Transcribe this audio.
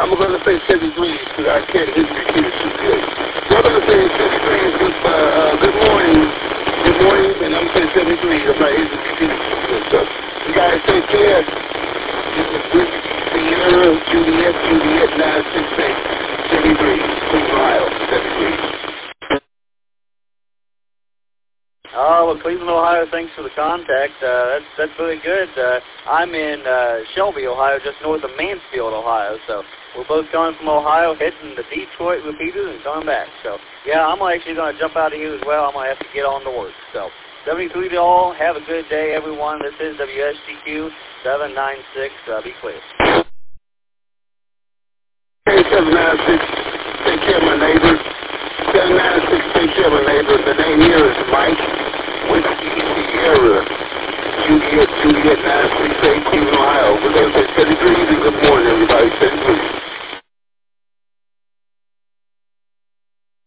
I'm going to say 73 because I can't hear the computer too good. So I'm going to say 73 is good morning. Good morning, and I'm going to say 73 if I hear the computer too good. So you guys take care. This is Rick Sierra, Juliet, 968, 73, Cleveland, Ohio, 73. Well, Cleveland, Ohio, thanks for the contact. That's really good. I'm in Shelby, Ohio, just north of Mansfield, Ohio. So we're both coming from Ohio, heading to Detroit with Peters and coming back. So, yeah, I'm actually going to jump out of here as well. I'm going to have to get on to work. So, 73 to all. Have a good day, everyone. This is WSTQ 796. Be clear. Hey, 796. Take care of my neighbor. 796. Take care of my neighbor. The name here is Mike. Whiskey Sierra, Juliet, 968, Cleveland, Ohio. We're going to say 73, and good morning, everybody. 73.